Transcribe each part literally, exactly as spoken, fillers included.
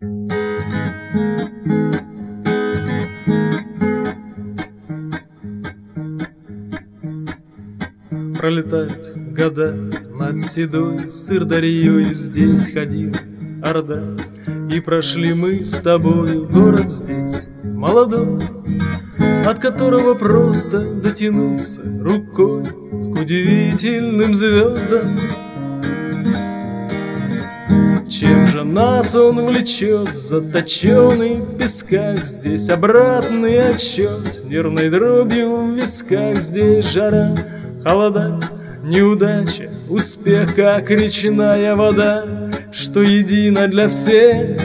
Пролетают года над седой Сырдарьёю, здесь ходила орда, и прошли мы с тобою город здесь молодой, от которого просто дотянуться рукой к удивительным звездам. Чем же нас он влечет, заточенный в песках? Здесь обратный отсчет, нервной дробью в висках. Здесь жара, холода, неудача, успех, как речная вода, что едино для всех,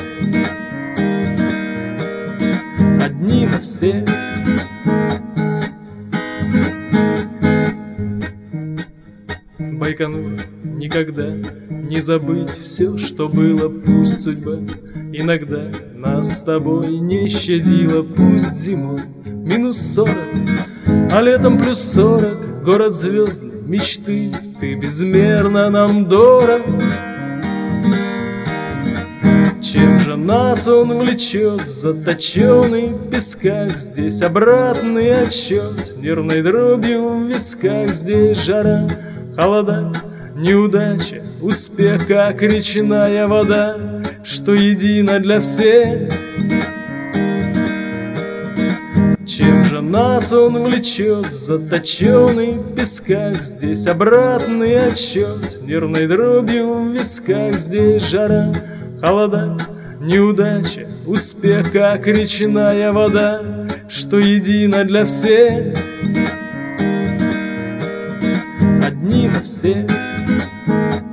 одни на всех. Байконур, никогда не забыть все, что было. Пусть судьба иногда нас с тобой не щадила. Пусть зимой минус сорок, а летом плюс сорок. Город звездный, мечты, ты безмерно нам дорог. Чем же нас он влечет, заточенный в песках? Здесь обратный отсчет, нервной дробью в висках. Здесь жара, холода, неудача, успех, как речная вода, что едино для всех. Чем же нас он влечет, заточенный в песках? Здесь обратный отсчет, нервной дробью в висках. Здесь жара, холода, неудача, успех, как речная вода, что едино для всех, одни на всех.